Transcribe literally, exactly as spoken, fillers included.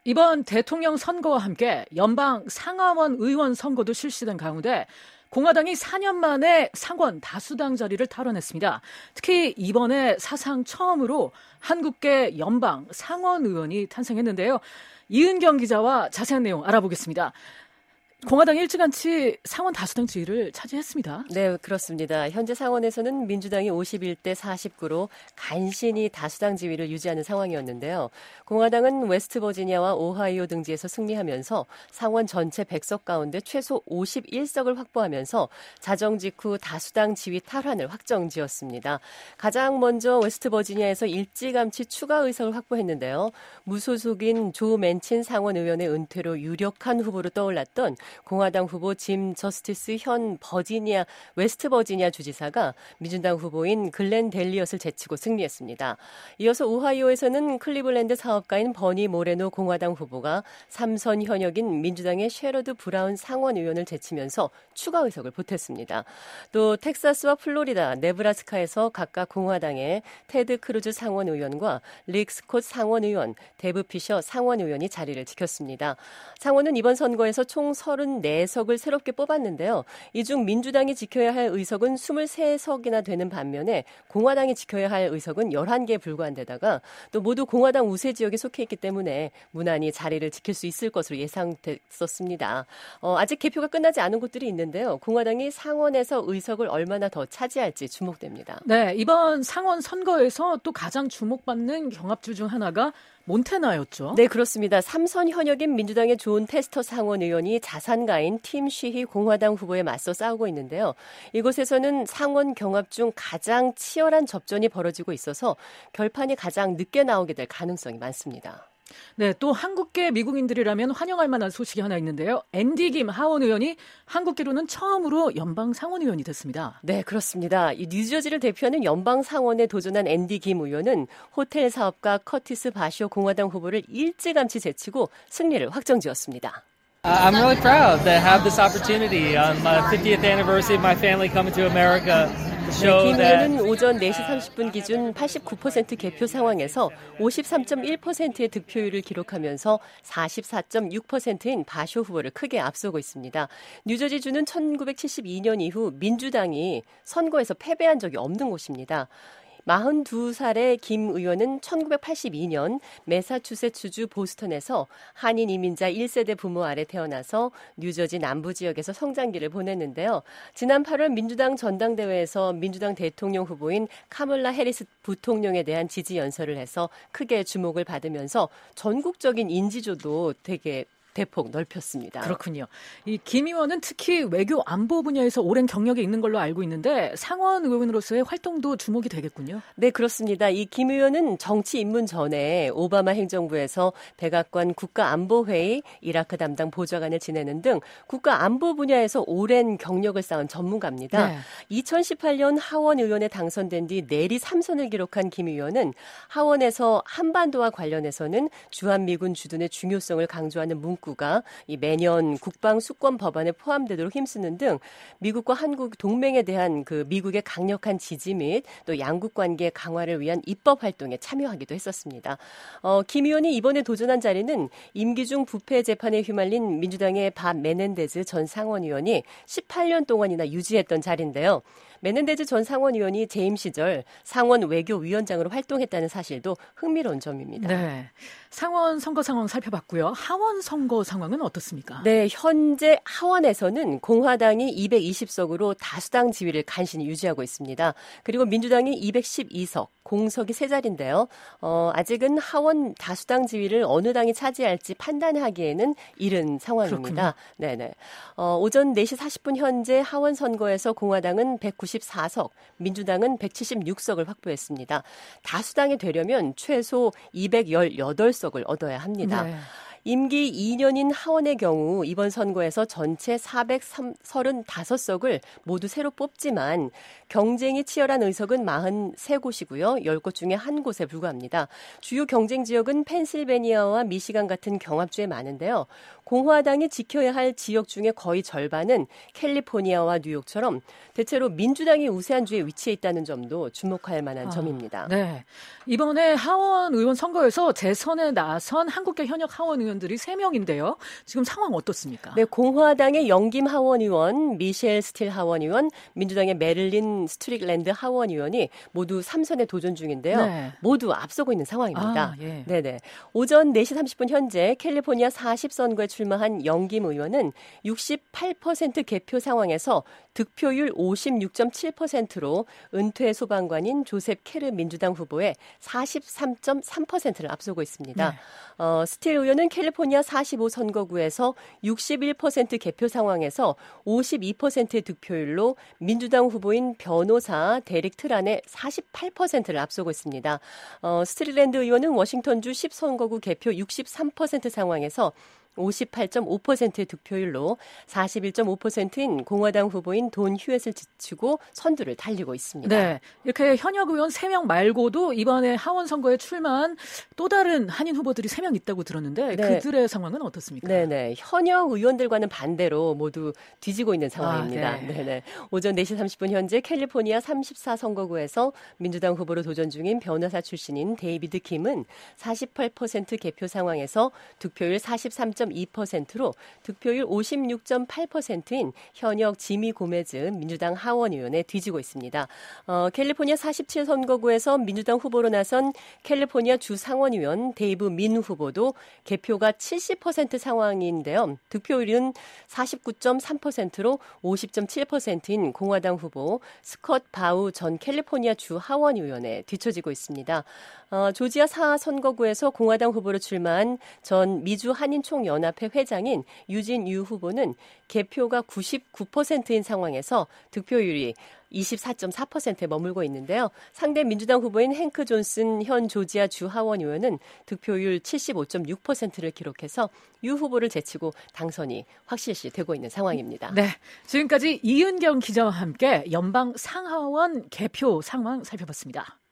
이번 대통령 선거와 함께 연방 상하원 의원 선거도 실시된 가운데 공화당이 사 년 만에 상원 다수당 자리를 탈환했습니다. 특히 이번에 사상 처음으로 한국계 연방 상원 의원이 탄생했는데요. 이은경 기자와 자세한 내용 알아보겠습니다. 공화당이 일찌감치 상원 다수당 지위를 차지했습니다. 네, 그렇습니다. 현재 상원에서는 민주당이 오십일 대 사십구로 간신히 다수당 지위를 유지하는 상황이었는데요. 공화당은 웨스트버지니아와 오하이오 등지에서 승리하면서 상원 전체 백 석 가운데 최소 오십일 석을 확보하면서 자정 직후 다수당 지위 탈환을 확정지었습니다. 가장 먼저 웨스트버지니아에서 일찌감치 추가 의석을 확보했는데요. 무소속인 조 맨친 상원 의원의 은퇴로 유력한 후보로 떠올랐던 공화당 후보 짐 저스티스 현 버지니아 웨스트 버지니아 주지사가 민주당 후보인 글렌 델리엇을 제치고 승리했습니다. 이어서 오하이오에서는 클리블랜드 사업가인 버니 모레노 공화당 후보가 삼선 현역인 민주당의 셰러드 브라운 상원 의원을 제치면서 추가 의석을 보탰습니다. 또 텍사스와 플로리다, 네브라스카에서 각각 공화당의 테드 크루즈 상원 의원과 릭 스콧 상원 의원, 데브 피셔 상원 의원이 자리를 지켰습니다. 상원은 이번 선거에서 총 서른네 석을 새롭게 뽑았는데요. 이 중 민주당이 지켜야 할 의석은 이십삼 석이나 되는 반면에 공화당이 지켜야 할 의석은 열한 개에 불과한 데다가 또 모두 공화당 우세 지역에 속해 있기 때문에 무난히 자리를 지킬 수 있을 것으로 예상됐었습니다. 어, 아직 개표가 끝나지 않은 곳들이 있는데요. 공화당이 상원에서 의석을 얼마나 더 차지할지 주목됩니다. 네, 이번 상원 선거에서 또 가장 주목받는 경합주 중 하나가 몬태나였죠. 네, 그렇습니다. 삼선 현역인 민주당의 존 테스터 상원 의원이 자산가인 팀 쉬히 공화당 후보에 맞서 싸우고 있는데요. 이곳에서는 상원 경합 중 가장 치열한 접전이 벌어지고 있어서 결판이 가장 늦게 나오게 될 가능성이 많습니다. 네, 또 한국계 미국인들이라면 환영할 만한 소식이 하나 있는데요. 앤디 김 하원 의원이 한국계로는 처음으로 연방 상원 의원이 됐습니다. 네, 그렇습니다. 이 뉴저지를 대표하는 연방 상원에 도전한 앤디 김 의원은 호텔 사업가 커티스 바쇼 공화당 후보를 일찌감치 제치고 승리를 확정지었습니다. I'm really proud to have this opportunity on my fiftieth anniversary of my family coming to America. 네, 김 의원은 오전 네 시 삼십 분 기준 팔십구 퍼센트 개표 상황에서 오십삼 점 일 퍼센트의 득표율을 기록하면서 사십사 점 육 퍼센트인 바쇼 후보를 크게 앞서고 있습니다. 뉴저지주는 천구백칠십이 년 이후 민주당이 선거에서 패배한 적이 없는 곳입니다. 마흔두 살의 김 의원은 천구백팔십이 년 매사추세츠주 보스턴에서 한인 이민자 일 세대 부모 아래 태어나서 뉴저지 남부 지역에서 성장기를 보냈는데요. 지난 팔월 민주당 전당대회에서 민주당 대통령 후보인 카멀라 해리스 부통령에 대한 지지 연설을 해서 크게 주목을 받으면서 전국적인 인지도도 되게 대폭 넓혔습니다. 그렇군요. 이 김 의원은 특히 외교 안보 분야에서 오랜 경력이 있는 걸로 알고 있는데 상원 의원으로서의 활동도 주목이 되겠군요. 네, 그렇습니다. 이 김 의원은 정치 입문 전에 오바마 행정부에서 백악관 국가안보회의, 이라크 담당 보좌관을 지내는 등 국가안보 분야에서 오랜 경력을 쌓은 전문가입니다. 네. 이천십팔 년 하원 의원에 당선된 뒤 내리 삼 선을 기록한 김 의원은 하원에서 한반도와 관련해서는 주한미군 주둔의 중요성을 강조하는 문구 구가 이 매년 국방 수권 법안에 포함되도록 힘쓰는 등 미국과 한국 동맹에 대한 그 미국의 강력한 지지 및 또 양국 관계 강화를 위한 입법 활동에 참여하기도 했었습니다. 어, 김 의원이 이번에 도전한 자리는 임기 중 부패 재판에 휘말린 민주당의 밥 메넨데즈 전 상원의원이 십팔 년 동안이나 유지했던 자리인데요. 메넨데즈 전 상원의원이 재임 시절 상원 외교위원장으로 활동했다는 사실도 흥미로운 점입니다. 네, 상원 선거 상황 살펴봤고요. 하원 선거 상황은 어떻습니까? 네, 현재 하원에서는 공화당이 이백이십 석으로 다수당 지위를 간신히 유지하고 있습니다. 그리고 민주당이 이백십이 석, 공석이 세 자리인데요. 어, 아직은 하원 다수당 지위를 어느 당이 차지할지 판단하기에는 이른 상황입니다. 네네. 어, 오전 네 시 사십 분 현재 하원 선거에서 공화당은 백구십사 석, 민주당은 백칠십육 석을 확보했습니다. 다수당이 되려면 최소 이백십팔 석을 얻어야 합니다. 네. 임기 이 년인 하원의 경우 이번 선거에서 전체 사백삼십오 석을 모두 새로 뽑지만 경쟁이 치열한 의석은 사십삼 곳이고요. 십 곳 중에 한 곳에 불과합니다. 주요 경쟁 지역은 펜실베니아와 미시간 같은 경합주에 많은데요. 공화당이 지켜야 할 지역 중에 거의 절반은 캘리포니아와 뉴욕처럼 대체로 민주당이 우세한 주에 위치해 있다는 점도 주목할 만한 아, 점입니다. 네, 이번에 하원 의원 선거에서 재선에 나선 한국계 현역 하원 의원 의원들이 세 명인데요. 지금 상황 어떻습니까? 네, 공화당의 영김 하원 의원, 미셸 스틸 하원 의원, 민주당의 메릴린 스트릭랜드 하원 의원이 모두 삼 선에 도전 중인데요. 네. 모두 앞서고 있는 상황입니다. 아, 예. 네네. 오전 네 시 삼십 분 현재 캘리포니아 사십 선거에 출마한 영김 의원은 육십팔 퍼센트 개표 상황에서 득표율 오십육 점 칠 퍼센트로 은퇴 소방관인 조셉 케르 민주당 후보의 사십삼 점 삼 퍼센트를 앞서고 있습니다. 네. 어, 스틸 의원은 캘리포니아 사십오 선거구에서 육십일 퍼센트 개표 상황에서 오십이 퍼센트의 득표율로 민주당 후보인 변호사 데릭 트란의 사십팔 퍼센트를 앞서고 있습니다. 어, 스틸랜드 의원은 워싱턴주 십 선거구 개표 육십삼 퍼센트 상황에서 오십팔 점 오 퍼센트의 득표율로 사십일 점 오 퍼센트인 공화당 후보인 돈 휴엣을 지치고 선두를 달리고 있습니다. 네, 이렇게 현역 의원 세 명 말고도 이번에 하원 선거에 출마한 또 다른 한인 후보들이 세 명 있다고 들었는데 네. 그들의 상황은 어떻습니까? 네네, 현역 의원들과는 반대로 모두 뒤지고 있는 상황입니다. 아, 네. 네네. 오전 네 시 삼십 분 현재 캘리포니아 삼십사 선거구에서 민주당 후보로 도전 중인 변호사 출신인 데이비드 킴은 사십팔 퍼센트 개표 상황에서 득표율 사십삼 점 이 퍼센트로 득표율 오십육 점 팔 퍼센트인 현역 지미 고메즈 민주당 하원 의원에 뒤지고 있습니다. 어, 캘리포니아 사십칠 선거구에서 민주당 후보로 나선 캘리포니아 주 상원의원 데이브 민 후보도 개표가 칠십 퍼센트 상황인데요. 득표율은 사십구 점 삼 퍼센트로 오십 점 칠 퍼센트인 공화당 후보 스콧 바우 전 캘리포니아 주 하원 의원에 뒤처지고 있습니다. 어, 조지아 사 선거구에서 공화당 후보로 출마한 전 미주 한인총연합회 회장인 유진 유 후보는 개표가 구십구 퍼센트인 상황에서 득표율이 이십사 점 사 퍼센트에 머물고 있는데요. 상대 민주당 후보인 행크 존슨 현 조지아 주 하원 의원은 득표율 칠십오 점 육 퍼센트를 기록해서 유 후보를 제치고 당선이 확실시 되고 있는 상황입니다. 네, 지금까지 이은경 기자와 함께 연방 상하원 개표 상황 살펴봤습니다.